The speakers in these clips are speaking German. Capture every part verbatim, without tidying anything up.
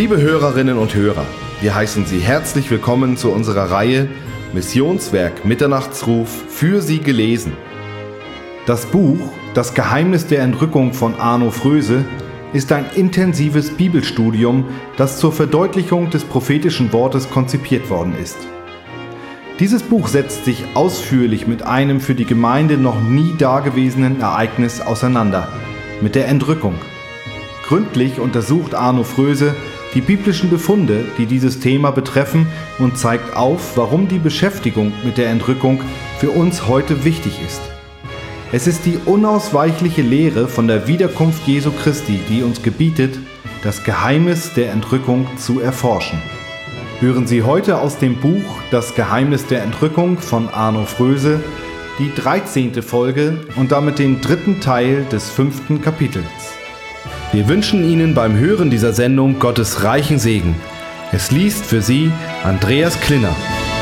Liebe Hörerinnen und Hörer, wir heißen Sie herzlich willkommen zu unserer Reihe Missionswerk Mitternachtsruf für Sie gelesen. Das Buch Das Geheimnis der Entrückung von Arno Fröse ist ein intensives Bibelstudium, das zur Verdeutlichung des prophetischen Wortes konzipiert worden ist. Dieses Buch setzt sich ausführlich mit einem für die Gemeinde noch nie dagewesenen Ereignis auseinander, mit der Entrückung. Gründlich untersucht Arno Fröse die biblischen Befunde, die dieses Thema betreffen, und zeigt auf, warum die Beschäftigung mit der Entrückung für uns heute wichtig ist. Es ist die unausweichliche Lehre von der Wiederkunft Jesu Christi, die uns gebietet, das Geheimnis der Entrückung zu erforschen. Hören Sie heute aus dem Buch Das Geheimnis der Entrückung von Arno Fröse die dreizehnte Folge und damit den dritten Teil des fünften Kapitels. Wir wünschen Ihnen beim Hören dieser Sendung Gottes reichen Segen. Es liest für Sie Andreas Klinner.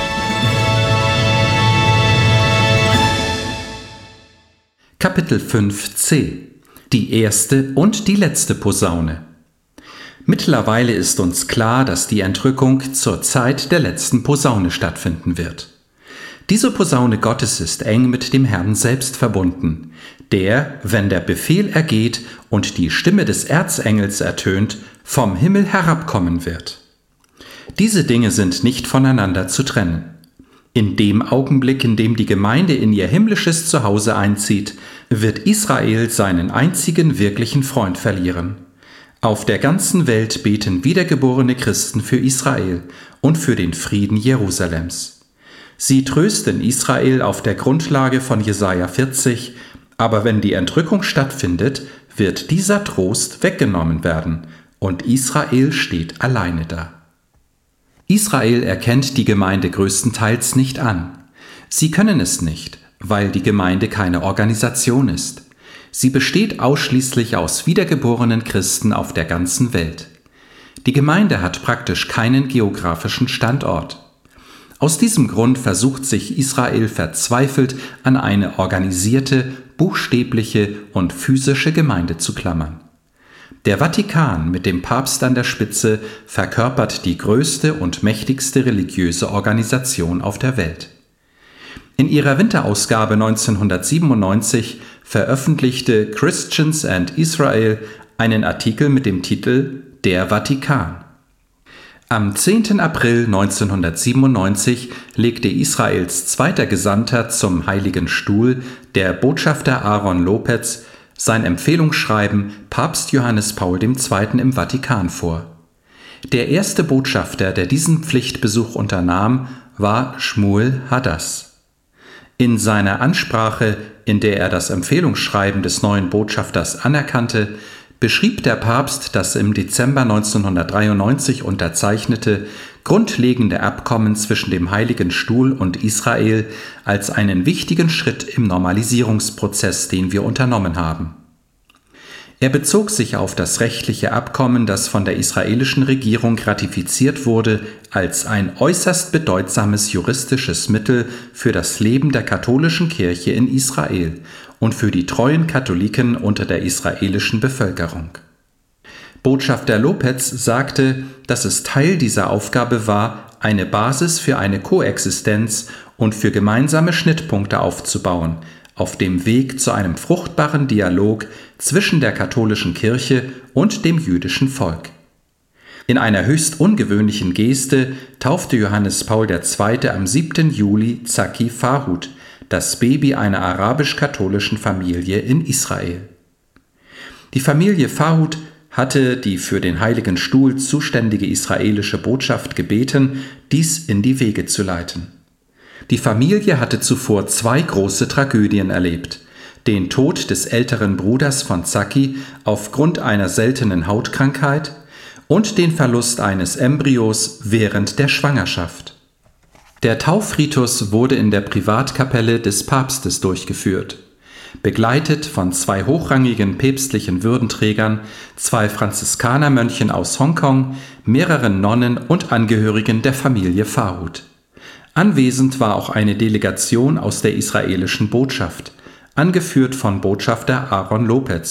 Kapitel fünf c. Die erste und die letzte Posaune. Mittlerweile ist uns klar, dass die Entrückung zur Zeit der letzten Posaune stattfinden wird. Diese Posaune Gottes ist eng mit dem Herrn selbst verbunden, der, wenn der Befehl ergeht und die Stimme des Erzengels ertönt, vom Himmel herabkommen wird. Diese Dinge sind nicht voneinander zu trennen. In dem Augenblick, in dem die Gemeinde in ihr himmlisches Zuhause einzieht, wird Israel seinen einzigen wirklichen Freund verlieren. Auf der ganzen Welt beten wiedergeborene Christen für Israel und für den Frieden Jerusalems. Sie trösten Israel auf der Grundlage von Jesaja vierzig, aber wenn die Entrückung stattfindet, wird dieser Trost weggenommen werden und Israel steht alleine da. Israel erkennt die Gemeinde größtenteils nicht an. Sie können es nicht, weil die Gemeinde keine Organisation ist. Sie besteht ausschließlich aus wiedergeborenen Christen auf der ganzen Welt. Die Gemeinde hat praktisch keinen geografischen Standort. Aus diesem Grund versucht sich Israel verzweifelt an eine organisierte, buchstäbliche und physische Gemeinde zu klammern. Der Vatikan mit dem Papst an der Spitze verkörpert die größte und mächtigste religiöse Organisation auf der Welt. In ihrer Winterausgabe neunzehnhundertsiebenundneunzig veröffentlichte Christians and Israel einen Artikel mit dem Titel Der Vatikan. Am zehnten April neunzehnhundertsiebenundneunzig legte Israels zweiter Gesandter zum Heiligen Stuhl, der Botschafter Aaron Lopez, sein Empfehlungsschreiben Papst Johannes Paul der Zweite. Im Vatikan vor. Der erste Botschafter, der diesen Pflichtbesuch unternahm, war Shmuel Hadass. In seiner Ansprache, in der er das Empfehlungsschreiben des neuen Botschafters anerkannte, beschrieb der Papst das im Dezember neunzehnhundertdreiundneunzig unterzeichnete grundlegende Abkommen zwischen dem Heiligen Stuhl und Israel als einen wichtigen Schritt im Normalisierungsprozess, den wir unternommen haben. Er bezog sich auf das rechtliche Abkommen, das von der israelischen Regierung ratifiziert wurde, als ein äußerst bedeutsames juristisches Mittel für das Leben der katholischen Kirche in Israel und für die treuen Katholiken unter der israelischen Bevölkerung. Botschafter Lopez sagte, dass es Teil dieser Aufgabe war, eine Basis für eine Koexistenz und für gemeinsame Schnittpunkte aufzubauen, auf dem Weg zu einem fruchtbaren Dialog zwischen der katholischen Kirche und dem jüdischen Volk. In einer höchst ungewöhnlichen Geste taufte Johannes Paul der Zweite am siebten Juli Zaki Farhud, das Baby einer arabisch-katholischen Familie in Israel. Die Familie Farhud hatte die für den Heiligen Stuhl zuständige israelische Botschaft gebeten, dies in die Wege zu leiten. Die Familie hatte zuvor zwei große Tragödien erlebt: den Tod des älteren Bruders von Zaki aufgrund einer seltenen Hautkrankheit und den Verlust eines Embryos während der Schwangerschaft. Der Taufritus wurde in der Privatkapelle des Papstes durchgeführt, begleitet von zwei hochrangigen päpstlichen Würdenträgern, zwei Franziskanermönchen aus Hongkong, mehreren Nonnen und Angehörigen der Familie Farhud. Anwesend war auch eine Delegation aus der israelischen Botschaft, angeführt von Botschafter Aaron Lopez,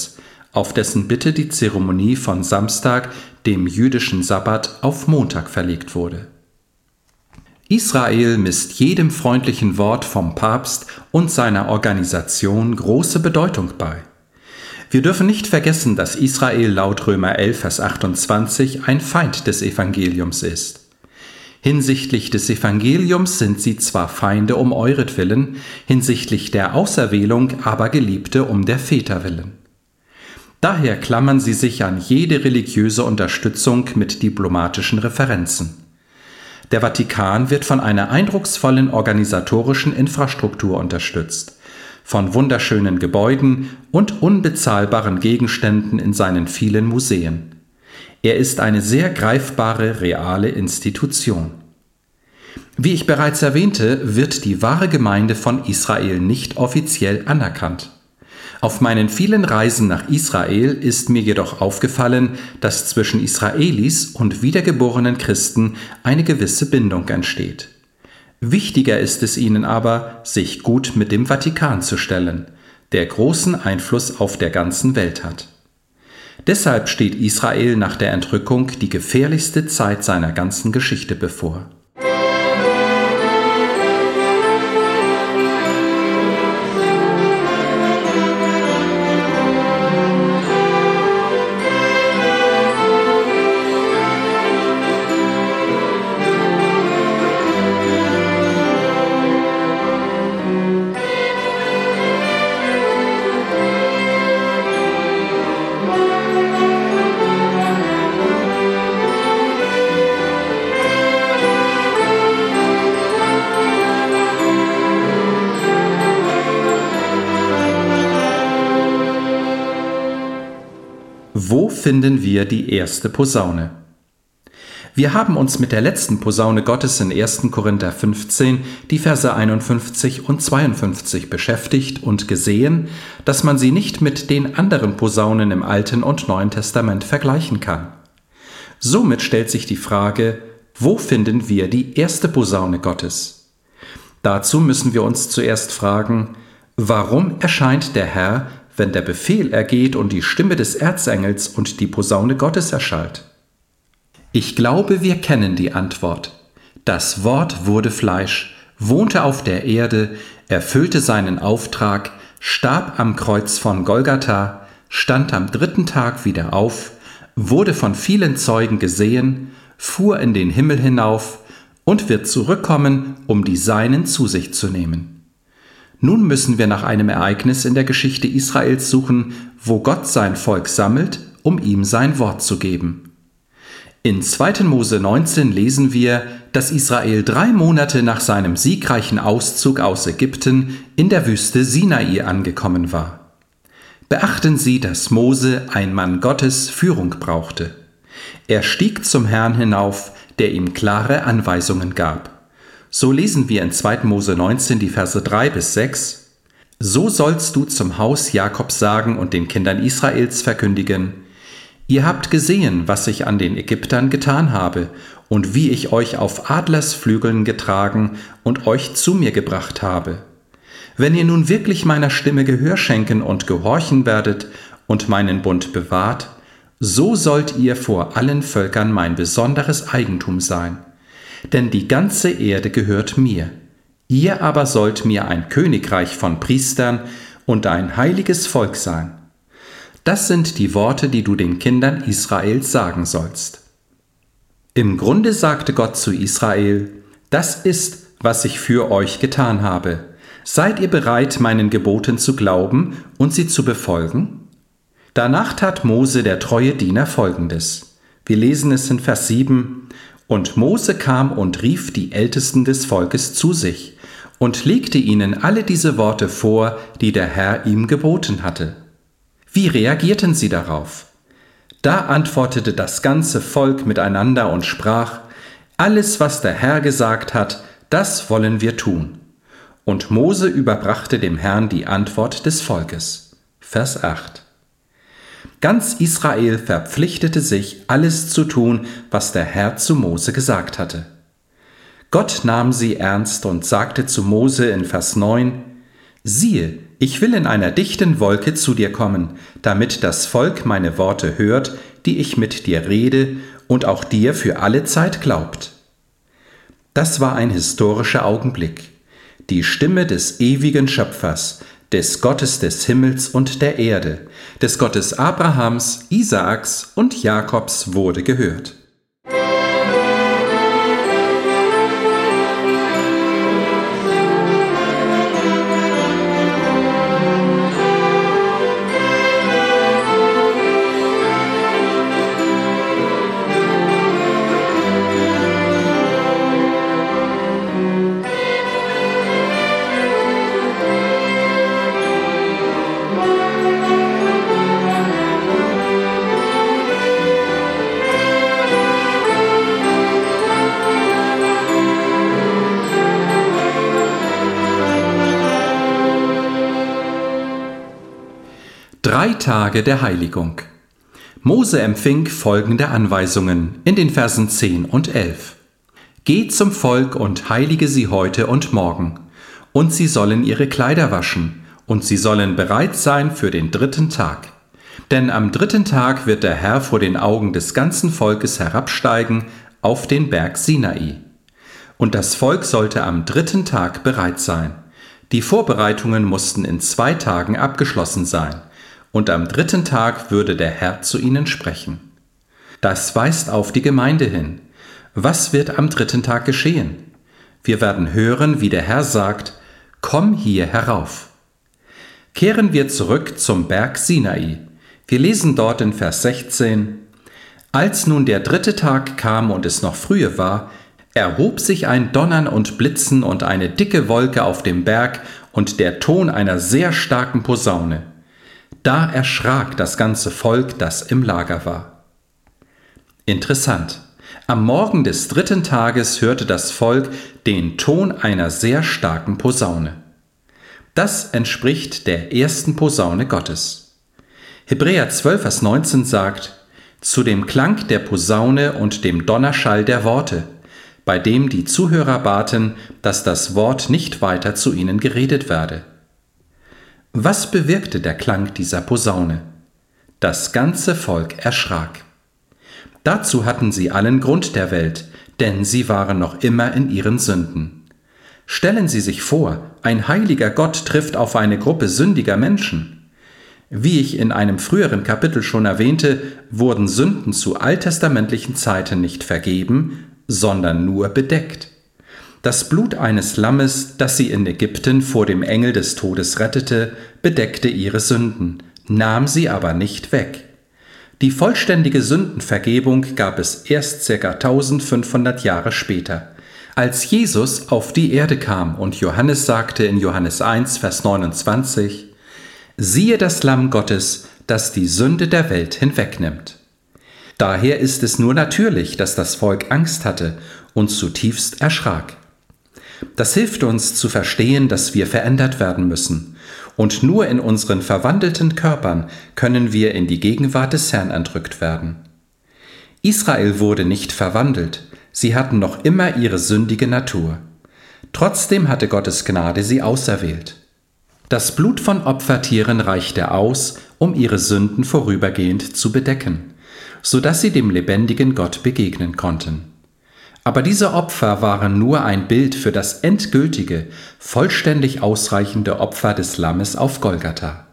auf dessen Bitte die Zeremonie von Samstag, dem jüdischen Sabbat, auf Montag verlegt wurde. Israel misst jedem freundlichen Wort vom Papst und seiner Organisation große Bedeutung bei. Wir dürfen nicht vergessen, dass Israel laut Römer elf, Vers achtundzwanzig ein Feind des Evangeliums ist. Hinsichtlich des Evangeliums sind sie zwar Feinde um euretwillen, hinsichtlich der Auserwählung aber Geliebte um der Väter willen. Daher klammern sie sich an jede religiöse Unterstützung mit diplomatischen Referenzen. Der Vatikan wird von einer eindrucksvollen organisatorischen Infrastruktur unterstützt, von wunderschönen Gebäuden und unbezahlbaren Gegenständen in seinen vielen Museen. Er ist eine sehr greifbare, reale Institution. Wie ich bereits erwähnte, wird die wahre Gemeinde von Israel nicht offiziell anerkannt. Auf meinen vielen Reisen nach Israel ist mir jedoch aufgefallen, dass zwischen Israelis und wiedergeborenen Christen eine gewisse Bindung entsteht. Wichtiger ist es ihnen aber, sich gut mit dem Vatikan zu stellen, der großen Einfluss auf der ganzen Welt hat. Deshalb steht Israel nach der Entrückung die gefährlichste Zeit seiner ganzen Geschichte bevor. Wo finden wir die erste Posaune? Wir haben uns mit der letzten Posaune Gottes in ersten Korinther fünfzehn, die Verse einundfünfzig und zweiundfünfzig beschäftigt und gesehen, dass man sie nicht mit den anderen Posaunen im Alten und Neuen Testament vergleichen kann. Somit stellt sich die Frage, wo finden wir die erste Posaune Gottes? Dazu müssen wir uns zuerst fragen, warum erscheint der Herr, wenn der Befehl ergeht und die Stimme des Erzengels und die Posaune Gottes erschallt? Ich glaube, wir kennen die Antwort. Das Wort wurde Fleisch, wohnte auf der Erde, erfüllte seinen Auftrag, starb am Kreuz von Golgatha, stand am dritten Tag wieder auf, wurde von vielen Zeugen gesehen, fuhr in den Himmel hinauf und wird zurückkommen, um die Seinen zu sich zu nehmen. Nun müssen wir nach einem Ereignis in der Geschichte Israels suchen, wo Gott sein Volk sammelt, um ihm sein Wort zu geben. In zweiten Mose neunzehn lesen wir, dass Israel drei Monate nach seinem siegreichen Auszug aus Ägypten in der Wüste Sinai angekommen war. Beachten Sie, dass Mose, ein Mann Gottes, Führung brauchte. Er stieg zum Herrn hinauf, der ihm klare Anweisungen gab. So lesen wir in zweiten Mose neunzehn die Verse drei bis sechs. So sollst du zum Haus Jakobs sagen und den Kindern Israels verkündigen: Ihr habt gesehen, was ich an den Ägyptern getan habe und wie ich euch auf Adlersflügeln getragen und euch zu mir gebracht habe. Wenn ihr nun wirklich meiner Stimme Gehör schenken und gehorchen werdet und meinen Bund bewahrt, so sollt ihr vor allen Völkern mein besonderes Eigentum sein. Denn die ganze Erde gehört mir. Ihr aber sollt mir ein Königreich von Priestern und ein heiliges Volk sein. Das sind die Worte, die du den Kindern Israels sagen sollst. Im Grunde sagte Gott zu Israel: Das ist, was ich für euch getan habe. Seid ihr bereit, meinen Geboten zu glauben und sie zu befolgen? Danach tat Mose, der treue Diener, Folgendes. Wir lesen es in Vers sieben. Und Mose kam und rief die Ältesten des Volkes zu sich und legte ihnen alle diese Worte vor, die der Herr ihm geboten hatte. Wie reagierten sie darauf? Da antwortete das ganze Volk miteinander und sprach: Alles, was der Herr gesagt hat, das wollen wir tun. Und Mose überbrachte dem Herrn die Antwort des Volkes. Vers acht. Ganz Israel verpflichtete sich, alles zu tun, was der Herr zu Mose gesagt hatte. Gott nahm sie ernst und sagte zu Mose in Vers neun: Siehe, Ich will in einer dichten Wolke zu dir kommen, damit das Volk meine Worte hört, die ich mit dir rede und auch dir für alle Zeit glaubt. Das war ein historischer Augenblick. Die Stimme des ewigen Schöpfers, des Gottes des Himmels und der Erde, des Gottes Abrahams, Isaaks und Jakobs wurde gehört. Drei Tage der Heiligung. Mose empfing folgende Anweisungen in den Versen zehn und elf. Geht zum Volk und heilige sie heute und morgen, und sie sollen ihre Kleider waschen, und sie sollen bereit sein für den dritten Tag. Denn am dritten Tag wird der Herr vor den Augen des ganzen Volkes herabsteigen auf den Berg Sinai. Und das Volk sollte am dritten Tag bereit sein. Die Vorbereitungen mussten in zwei Tagen abgeschlossen sein. Und am dritten Tag würde der Herr zu ihnen sprechen. Das weist auf die Gemeinde hin. Was wird am dritten Tag geschehen? Wir werden hören, wie der Herr sagt, komm hier herauf. Kehren wir zurück zum Berg Sinai. Wir lesen dort in Vers sechzehn, als nun der dritte Tag kam und es noch frühe war, erhob sich ein Donnern und Blitzen und eine dicke Wolke auf dem Berg und der Ton einer sehr starken Posaune. Da erschrak das ganze Volk, das im Lager war. Interessant. Am Morgen des dritten Tages hörte das Volk den Ton einer sehr starken Posaune. Das entspricht der ersten Posaune Gottes. Hebräer zwölf, Vers neunzehn sagt, zu dem Klang der Posaune und dem Donnerschall der Worte, bei dem die Zuhörer baten, dass das Wort nicht weiter zu ihnen geredet werde. Was bewirkte der Klang dieser Posaune? Das ganze Volk erschrak. Dazu hatten sie allen Grund der Welt, denn sie waren noch immer in ihren Sünden. Stellen Sie sich vor, ein heiliger Gott trifft auf eine Gruppe sündiger Menschen. Wie ich in einem früheren Kapitel schon erwähnte, wurden Sünden zu alttestamentlichen Zeiten nicht vergeben, sondern nur bedeckt. Das Blut eines Lammes, das sie in Ägypten vor dem Engel des Todes rettete, bedeckte ihre Sünden, nahm sie aber nicht weg. Die vollständige Sündenvergebung gab es erst ca. eintausendfünfhundert Jahre später, als Jesus auf die Erde kam und Johannes sagte in Johannes eins, Vers neunundzwanzig, siehe das Lamm Gottes, das die Sünde der Welt hinwegnimmt. Daher ist es nur natürlich, dass das Volk Angst hatte und zutiefst erschrak. Das hilft uns zu verstehen, dass wir verändert werden müssen. Und nur in unseren verwandelten Körpern können wir in die Gegenwart des Herrn entrückt werden. Israel wurde nicht verwandelt, sie hatten noch immer ihre sündige Natur. Trotzdem hatte Gottes Gnade sie auserwählt. Das Blut von Opfertieren reichte aus, um ihre Sünden vorübergehend zu bedecken, sodass sie dem lebendigen Gott begegnen konnten. Aber diese Opfer waren nur ein Bild für das endgültige, vollständig ausreichende Opfer des Lammes auf Golgatha.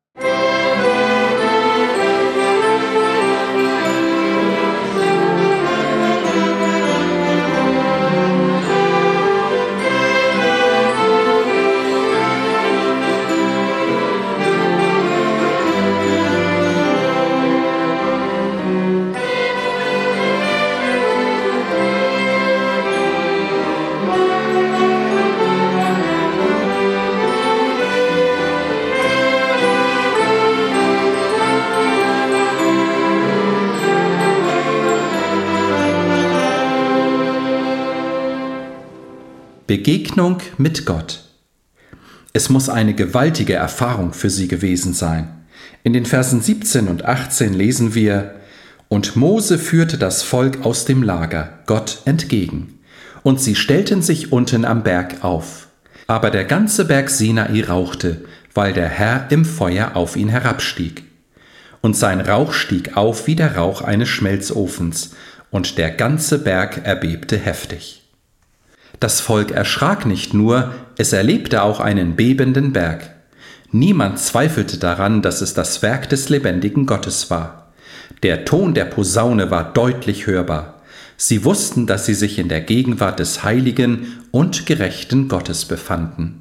Begegnung mit Gott. Es muss eine gewaltige Erfahrung für sie gewesen sein. In den Versen siebzehn und achtzehn lesen wir, und Mose führte das Volk aus dem Lager Gott entgegen, und sie stellten sich unten am Berg auf. Aber der ganze Berg Sinai rauchte, weil der Herr im Feuer auf ihn herabstieg. Und sein Rauch stieg auf wie der Rauch eines Schmelzofens, und der ganze Berg erbebte heftig. Das Volk erschrak nicht nur, es erlebte auch einen bebenden Berg. Niemand zweifelte daran, dass es das Werk des lebendigen Gottes war. Der Ton der Posaune war deutlich hörbar. Sie wussten, dass sie sich in der Gegenwart des heiligen und gerechten Gottes befanden.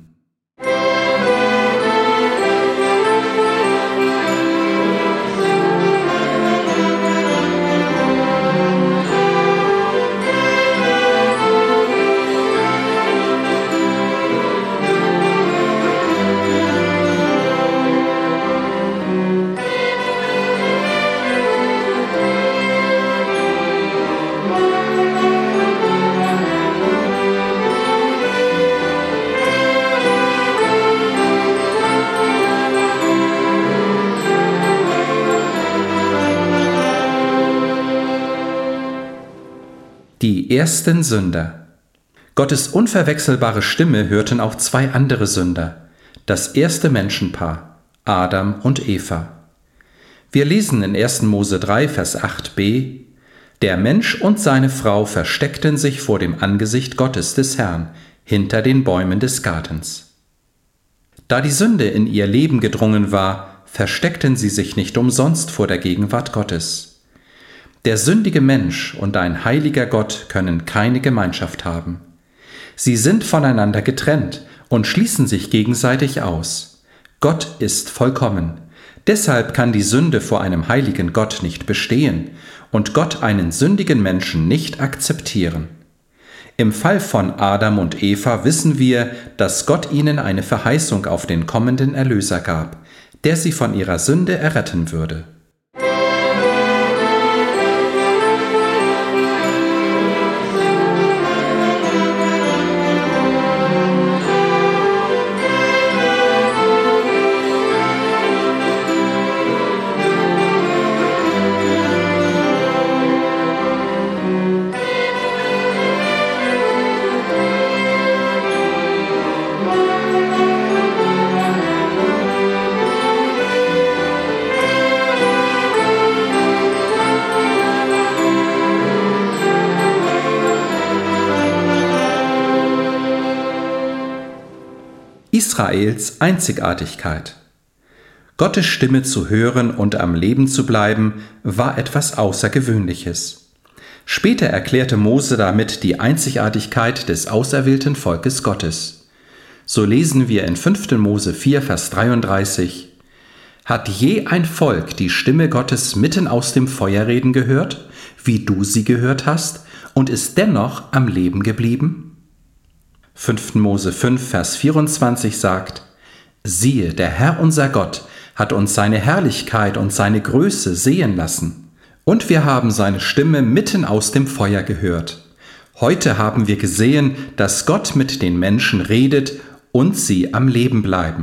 Die ersten Sünder. Gottes unverwechselbare Stimme hörten auch zwei andere Sünder, das erste Menschenpaar, Adam und Eva. Wir lesen in ersten Mose drei, Vers acht b: Der Mensch und seine Frau versteckten sich vor dem Angesicht Gottes des Herrn, hinter den Bäumen des Gartens. Da die Sünde in ihr Leben gedrungen war, versteckten sie sich nicht umsonst vor der Gegenwart Gottes. Der sündige Mensch und ein heiliger Gott können keine Gemeinschaft haben. Sie sind voneinander getrennt und schließen sich gegenseitig aus. Gott ist vollkommen. Deshalb kann die Sünde vor einem heiligen Gott nicht bestehen und Gott einen sündigen Menschen nicht akzeptieren. Im Fall von Adam und Eva wissen wir, dass Gott ihnen eine Verheißung auf den kommenden Erlöser gab, der sie von ihrer Sünde erretten würde. Israels Einzigartigkeit. Gottes Stimme zu hören und am Leben zu bleiben, war etwas Außergewöhnliches. Später erklärte Mose damit die Einzigartigkeit des auserwählten Volkes Gottes. So lesen wir in fünften Mose vier, Vers dreiunddreißig: Hat je ein Volk die Stimme Gottes mitten aus dem Feuer reden gehört, wie du sie gehört hast, und ist dennoch am Leben geblieben? fünften Mose fünf, Vers vierundzwanzig sagt: Siehe, der Herr unser Gott hat uns seine Herrlichkeit und seine Größe sehen lassen. Und wir haben seine Stimme mitten aus dem Feuer gehört. Heute haben wir gesehen, dass Gott mit den Menschen redet und sie am Leben bleiben.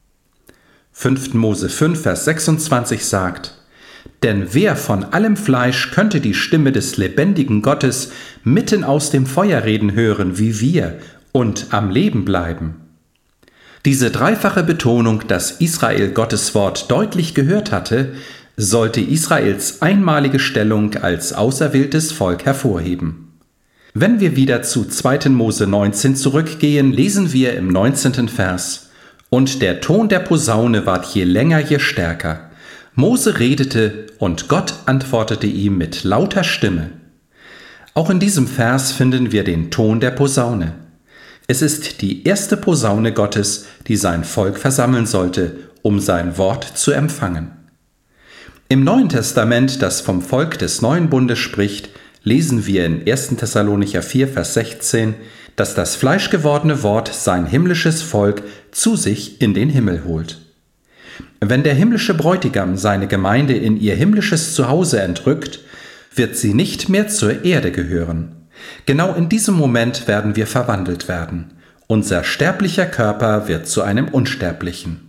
fünften Mose fünf, Vers sechsundzwanzig sagt: Denn wer von allem Fleisch könnte die Stimme des lebendigen Gottes mitten aus dem Feuer reden hören wie wir und am Leben bleiben? Diese dreifache Betonung, dass Israel Gottes Wort deutlich gehört hatte, sollte Israels einmalige Stellung als auserwähltes Volk hervorheben. Wenn wir wieder zu zweiten Mose neunzehn zurückgehen, lesen wir im neunzehnten Vers: Und der Ton der Posaune ward je länger, je stärker. Mose redete, und Gott antwortete ihm mit lauter Stimme. Auch in diesem Vers finden wir den Ton der Posaune. Es ist die erste Posaune Gottes, die sein Volk versammeln sollte, um sein Wort zu empfangen. Im Neuen Testament, das vom Volk des neuen Bundes spricht, lesen wir in ersten Thessalonicher vier, Vers sechzehn, dass das fleischgewordene Wort sein himmlisches Volk zu sich in den Himmel holt. Wenn der himmlische Bräutigam seine Gemeinde in ihr himmlisches Zuhause entrückt, wird sie nicht mehr zur Erde gehören. Genau in diesem Moment werden wir verwandelt werden. Unser sterblicher Körper wird zu einem unsterblichen.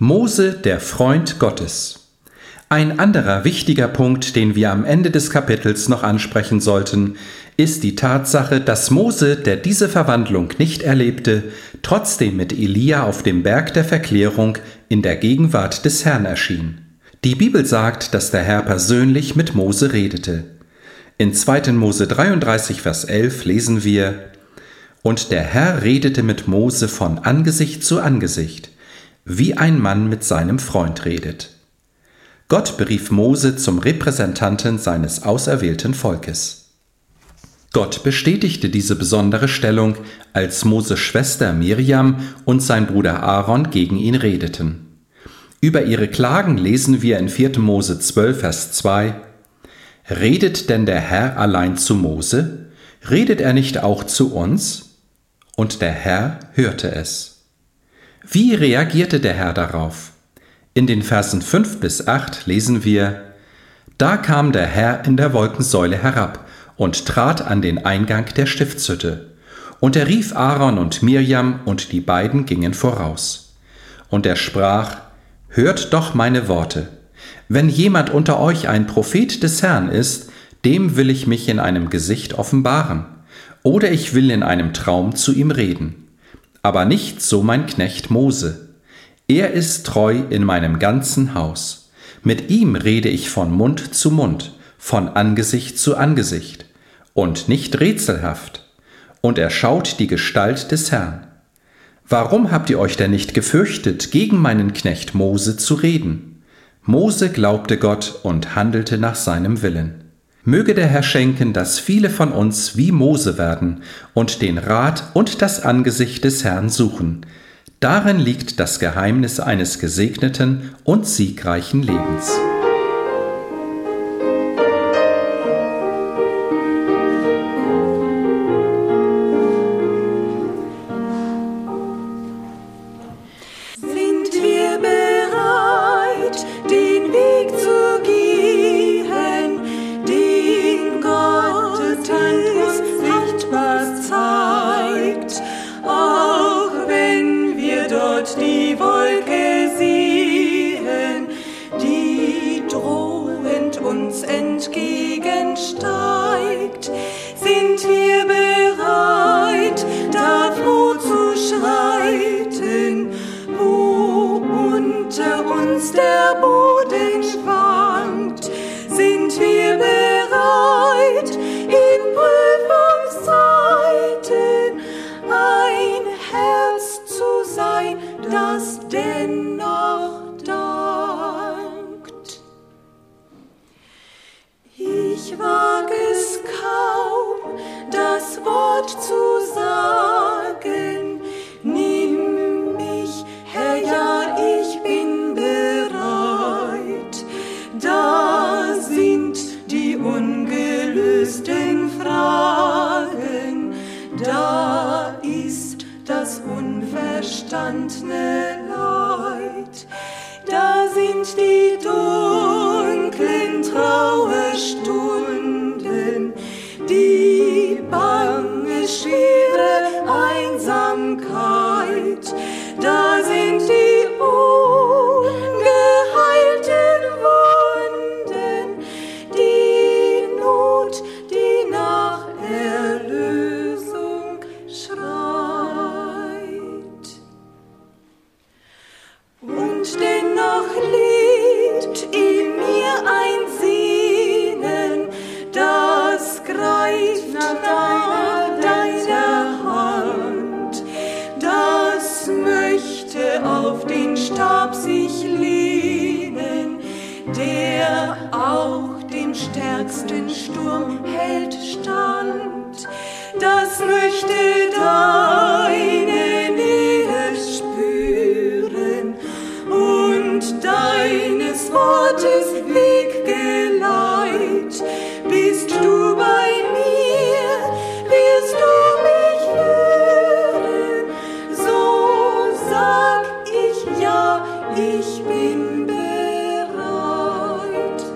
Mose, der Freund Gottes. Ein anderer wichtiger Punkt, den wir am Ende des Kapitels noch ansprechen sollten, ist die Tatsache, dass Mose, der diese Verwandlung nicht erlebte, trotzdem mit Elia auf dem Berg der Verklärung in der Gegenwart des Herrn erschien. Die Bibel sagt, dass der Herr persönlich mit Mose redete. In zweiten Mose dreiunddreißig, Vers elf lesen wir: Und der Herr redete mit Mose von Angesicht zu Angesicht, wie ein Mann mit seinem Freund redet. Gott berief Mose zum Repräsentanten seines auserwählten Volkes. Gott bestätigte diese besondere Stellung, als Moses Schwester Miriam und sein Bruder Aaron gegen ihn redeten. Über ihre Klagen lesen wir in vierten Mose zwölf, Vers zwei: Redet denn der Herr allein zu Mose? Redet er nicht auch zu uns? Und der Herr hörte es. Wie reagierte der Herr darauf? In den Versen fünf bis acht lesen wir: Da kam der Herr in der Wolkensäule herab und trat an den Eingang der Stiftshütte. Und er rief Aaron und Mirjam, und die beiden gingen voraus. Und er sprach: Hört doch meine Worte. Wenn jemand unter euch ein Prophet des Herrn ist, dem will ich mich in einem Gesicht offenbaren, oder ich will in einem Traum zu ihm reden. Aber nicht so mein Knecht Mose. Er ist treu in meinem ganzen Haus. Mit ihm rede ich von Mund zu Mund, von Angesicht zu Angesicht, und nicht rätselhaft. Und er schaut die Gestalt des Herrn. Warum habt ihr euch denn nicht gefürchtet, gegen meinen Knecht Mose zu reden? Mose glaubte Gott und handelte nach seinem Willen. Möge der Herr schenken, dass viele von uns wie Mose werden und den Rat und das Angesicht des Herrn suchen. Darin liegt das Geheimnis eines gesegneten und siegreichen Lebens. Sind wir bereit, den Weg zu gehen, den Gott uns sichtbar zeigt, auch wenn wir dort die Wolke sehen, die drohend uns entgegensteigt? Sind wir bereit, da froh zu schreiten, wo unter uns der Boden schwankt? Sind wir bereit, in Prüfungszeiten ein Herz zu sein, das dennoch dankt? Ich wag es kaum, das Wort zu sagen. Nimm mich, Herr, ja, ich bin bereit. Da sind die ungelösten Fragen, da ist das unverstandene Leid, da sind die dunklen Trauerstunden, die bange, schwere Einsamkeit, da sind die ungeheilten Wunden, die Not, die nach Erlösung schreit. Und dennoch lebt in mir ein Sehnen, das greift nach deiner Hand, das möchte auf den Stab sich lehnen, der auch dem stärksten Sturm hält stand, das möchte deine Nähe spüren und deines Wortes Weggeleit. Bist du bei mir, wirst du mich hören, so sag ich ja, ich bin bereit.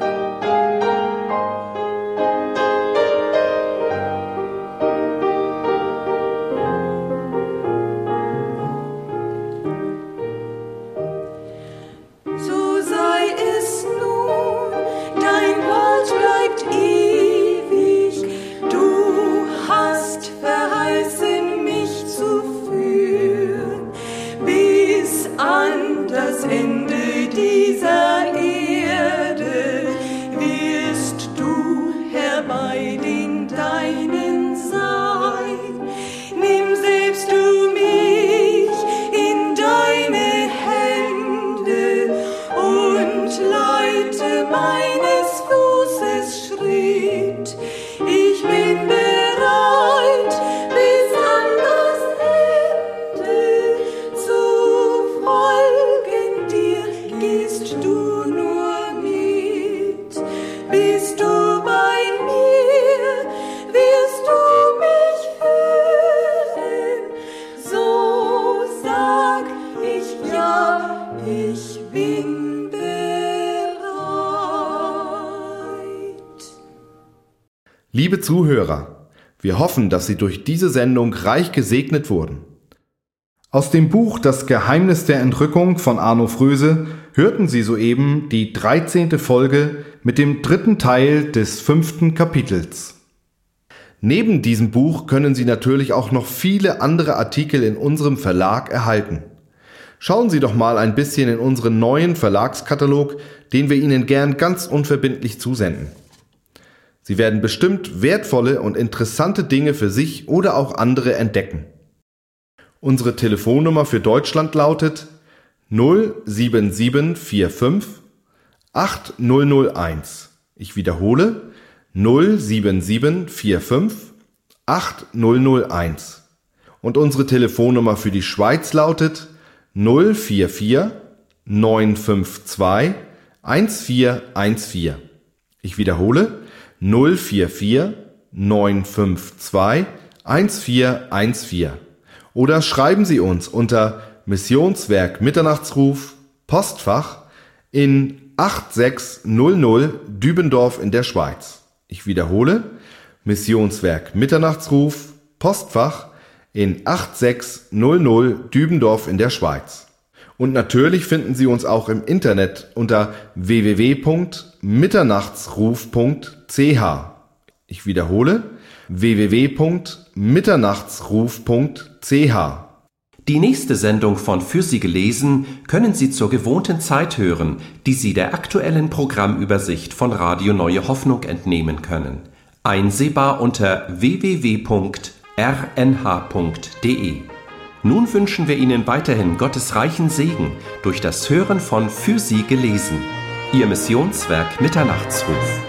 Liebe Zuhörer, wir hoffen, dass Sie durch diese Sendung reich gesegnet wurden. Aus dem Buch Das Geheimnis der Entrückung von Arno Fröse hörten Sie soeben die dreizehnte Folge mit dem dritten Teil des fünften Kapitels. Neben diesem Buch können Sie natürlich auch noch viele andere Artikel in unserem Verlag erhalten. Schauen Sie doch mal ein bisschen in unseren neuen Verlagskatalog, den wir Ihnen gern ganz unverbindlich zusenden. Sie werden bestimmt wertvolle und interessante Dinge für sich oder auch andere entdecken. Unsere Telefonnummer für Deutschland lautet null sieben sieben vier fünf acht null null eins. Ich wiederhole null sieben sieben vier fünf acht null null eins. Und unsere Telefonnummer für die Schweiz lautet null vier vier neun fünf zwei eins vier eins vier. Ich wiederhole null vier vier neun fünf zwei eins vier eins vier. Oder schreiben Sie uns unter Missionswerk Mitternachtsruf, Postfach in acht sechs null null Dübendorf in der Schweiz. Ich wiederhole, Missionswerk Mitternachtsruf, Postfach in acht sechs null null Dübendorf in der Schweiz. Und natürlich finden Sie uns auch im Internet unter w w w punkt mitternachtsruf punkt c h. Ich wiederhole, w w w punkt mitternachtsruf punkt c h. Die nächste Sendung von Für Sie gelesen können Sie zur gewohnten Zeit hören, die Sie der aktuellen Programmübersicht von Radio Neue Hoffnung entnehmen können. Einsehbar unter w w w punkt r n h punkt d e. Nun wünschen wir Ihnen weiterhin Gottes reichen Segen durch das Hören von Für Sie gelesen. Ihr Missionswerk Mitternachtsruf.